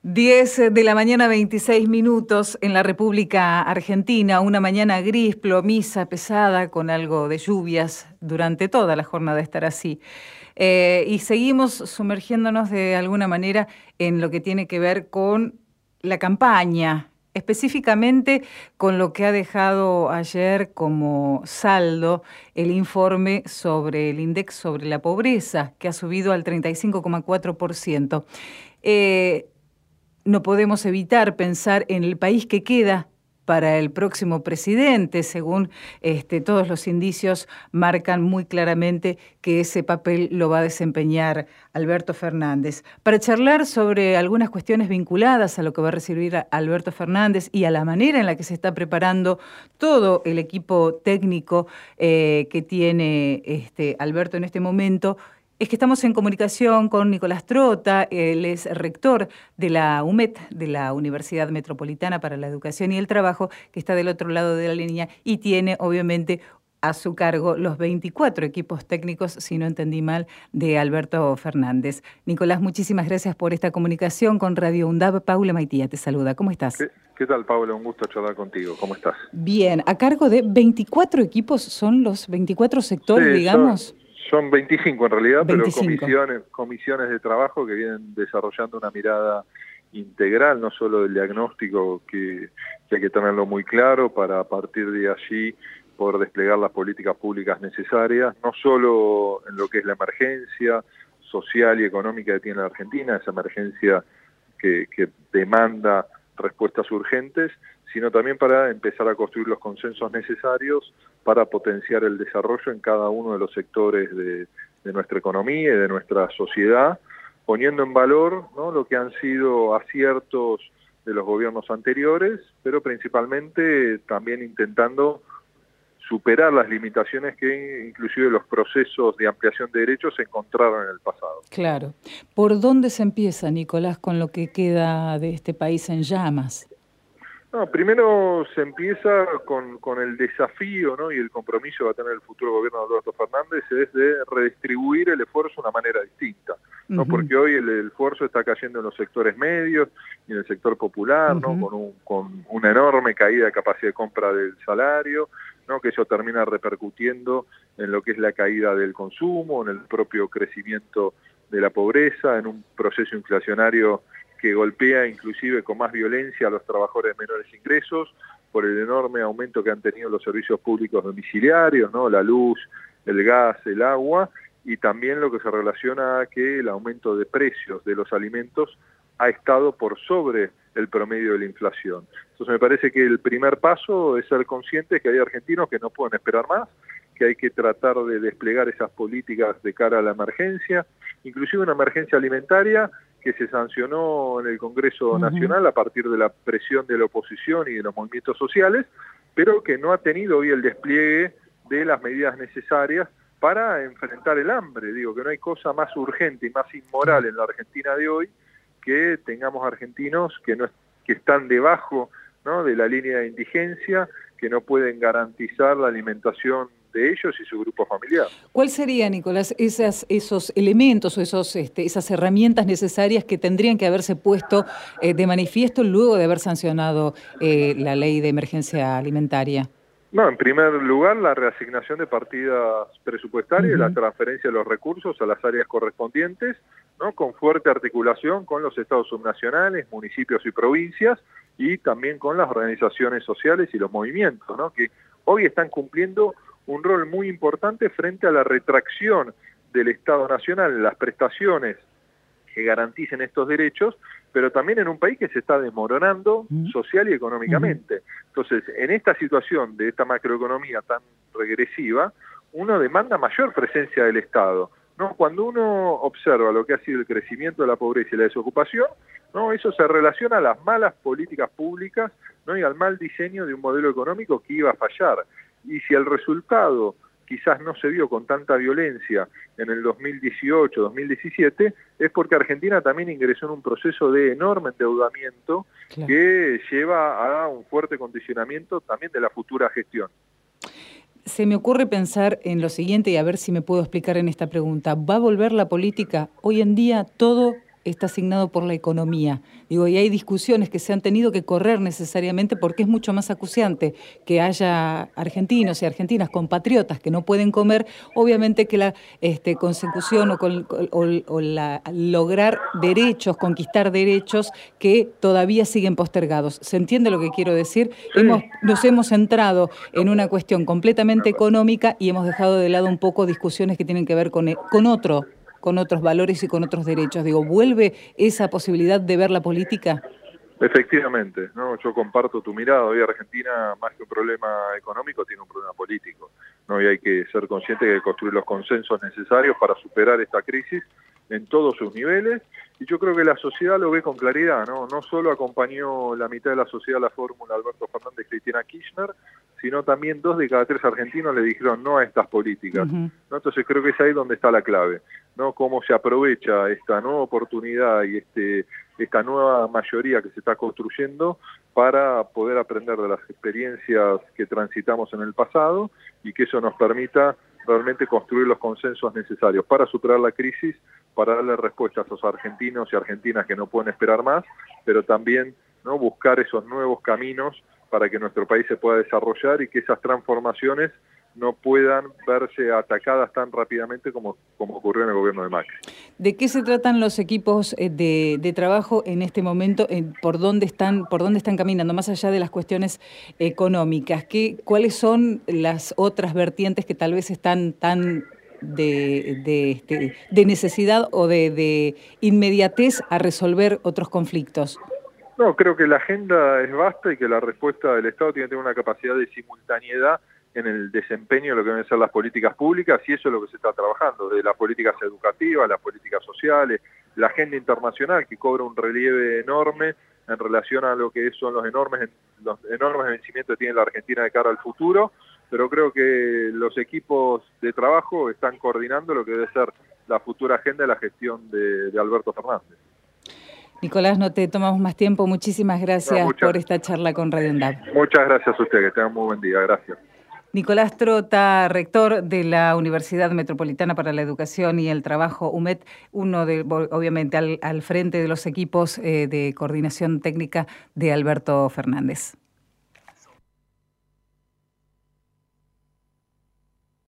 10 de la mañana, 26 minutos en la República Argentina, una mañana gris, plomiza, pesada, con algo de lluvias durante toda la jornada estará así. Y seguimos sumergiéndonos de alguna manera en lo que tiene que ver con la campaña, específicamente con lo que ha dejado ayer como saldo el informe sobre el INDEC sobre la pobreza, que ha subido al 35,4%. No podemos evitar pensar en el país que queda para el próximo presidente. Según todos los indicios marcan muy claramente que ese papel lo va a desempeñar Alberto Fernández. Para charlar sobre algunas cuestiones vinculadas a lo que va a recibir Alberto Fernández y a la manera en la que se está preparando todo el equipo técnico que tiene Alberto en este momento, es que estamos en comunicación con Nicolás Trota. Él es rector de la UMET, de la Universidad Metropolitana para la Educación y el Trabajo, que está del otro lado de la línea y tiene, obviamente, a su cargo los 24 equipos técnicos, si no entendí mal, de Alberto Fernández. Nicolás, muchísimas gracias por esta comunicación con Radio UNDAB. Paula Maitía te saluda. ¿Cómo estás? ¿Qué tal, Paula? Un gusto charlar contigo. ¿Cómo estás? Bien. A cargo de 24 equipos, ¿son los 24 sectores, sí, digamos? Son 25 en realidad, 25. Pero comisiones de trabajo que vienen desarrollando una mirada integral, no solo del diagnóstico, que hay que tenerlo muy claro para, a partir de allí, poder desplegar las políticas públicas necesarias, no solo en lo que es la emergencia social y económica que tiene la Argentina, esa emergencia que demanda respuestas urgentes, sino también para empezar a construir los consensos necesarios para potenciar el desarrollo en cada uno de los sectores de nuestra economía y de nuestra sociedad, poniendo en valor, ¿no?, lo que han sido aciertos de los gobiernos anteriores, pero principalmente también intentando superar las limitaciones que inclusive los procesos de ampliación de derechos se encontraron en el pasado. Claro. ¿Por dónde se empieza, Nicolás, con lo que queda de este país en llamas? No, primero se empieza con el desafío, ¿no?, y el compromiso que va a tener el futuro gobierno de Alberto Fernández, es de redistribuir el esfuerzo de una manera distinta, ¿no? Porque hoy el esfuerzo está cayendo en los sectores medios y en el sector popular, ¿no?, con una enorme caída de capacidad de compra del salario, ¿no?, que eso termina repercutiendo en lo que es la caída del consumo, en el propio crecimiento de la pobreza, en un proceso inflacionario que golpea inclusive con más violencia a los trabajadores de menores ingresos por el enorme aumento que han tenido los servicios públicos domiciliarios, ¿no?, la luz, el gas, el agua, y también lo que se relaciona a que el aumento de precios de los alimentos ha estado por sobre el promedio de la inflación. Entonces me parece que el primer paso es ser conscientes que hay argentinos que no pueden esperar más, que hay que tratar de desplegar esas políticas de cara a la emergencia, inclusive una emergencia alimentaria que se sancionó en el Congreso Nacional a partir de la presión de la oposición y de los movimientos sociales, pero que no ha tenido hoy el despliegue de las medidas necesarias para enfrentar el hambre. Digo que no hay cosa más urgente y más inmoral en la Argentina de hoy que tengamos argentinos que están debajo, ¿no?, de la línea de indigencia, que no pueden garantizar la alimentación de ellos y su grupo familiar. ¿Cuál sería, Nicolás, esos elementos o esas herramientas necesarias que tendrían que haberse puesto de manifiesto luego de haber sancionado la ley de emergencia alimentaria? No, en primer lugar, la reasignación de partidas presupuestarias y la transferencia de los recursos a las áreas correspondientes, ¿no?, con fuerte articulación con los estados subnacionales, municipios y provincias, y también con las organizaciones sociales y los movimientos, ¿no?, que hoy están cumpliendo un rol muy importante frente a la retracción del Estado Nacional en las prestaciones que garanticen estos derechos, pero también en un país que se está desmoronando social y económicamente. Entonces, en esta situación de esta macroeconomía tan regresiva, uno demanda mayor presencia del Estado, ¿no? Cuando uno observa lo que ha sido el crecimiento de la pobreza y la desocupación, ¿no?, eso se relaciona a las malas políticas públicas, ¿no?, y al mal diseño de un modelo económico que iba a fallar. Y si el resultado quizás no se vio con tanta violencia en el 2018, 2017, es porque Argentina también ingresó en un proceso de enorme endeudamiento que lleva a un fuerte condicionamiento también de la futura gestión. Se me ocurre pensar en lo siguiente y a ver si me puedo explicar en esta pregunta. ¿Va a volver la política? Hoy en día todo está asignado por la economía. Digo, y hay discusiones que se han tenido que correr necesariamente porque es mucho más acuciante que haya argentinos y argentinas compatriotas que no pueden comer, obviamente que la consecución o lograr derechos, conquistar derechos que todavía siguen postergados. ¿Se entiende lo que quiero decir? Sí. Nos hemos centrado en una cuestión completamente económica y hemos dejado de lado un poco discusiones que tienen que ver con otros valores y con otros derechos. Digo, ¿vuelve esa posibilidad de ver la política? Efectivamente, ¿no? Yo comparto tu mirada. Hoy Argentina, más que un problema económico, tiene un problema político, ¿no? Y hay que ser consciente que hay que construir los consensos necesarios para superar esta crisis en todos sus niveles, y yo creo que la sociedad lo ve con claridad, ¿no? No solo acompañó la mitad de la sociedad la fórmula Alberto Fernández y Cristina Kirchner, sino también 2 de cada 3 argentinos le dijeron no a estas políticas, ¿no? Entonces creo que es ahí donde está la clave, ¿no? Cómo se aprovecha esta nueva oportunidad y esta nueva mayoría que se está construyendo para poder aprender de las experiencias que transitamos en el pasado y que eso nos permita realmente construir los consensos necesarios para superar la crisis, para darle respuesta a esos argentinos y argentinas que no pueden esperar más, pero también, ¿no?, buscar esos nuevos caminos para que nuestro país se pueda desarrollar y que esas transformaciones no puedan verse atacadas tan rápidamente como ocurrió en el gobierno de Macri. ¿De qué se tratan los equipos de trabajo en este momento? ¿Por dónde están caminando? Más allá de las cuestiones económicas, ¿cuáles son las otras vertientes que tal vez están tan de necesidad o de inmediatez a resolver otros conflictos? No, creo que la agenda es vasta y que la respuesta del Estado tiene que tener una capacidad de simultaneidad en el desempeño de lo que deben ser las políticas públicas, y eso es lo que se está trabajando, de las políticas educativas, las políticas sociales, la agenda internacional que cobra un relieve enorme en relación a lo que son los enormes vencimientos que tiene la Argentina de cara al futuro, pero creo que los equipos de trabajo están coordinando lo que debe ser la futura agenda de la gestión de Alberto Fernández. Nicolás, no te tomamos más tiempo. Muchísimas gracias por esta charla con Radio UNDAB. Muchas gracias a usted, que tengan muy buen día. Gracias. Nicolás Trota, rector de la Universidad Metropolitana para la Educación y el Trabajo, UMET, obviamente al frente de los equipos de coordinación técnica de Alberto Fernández.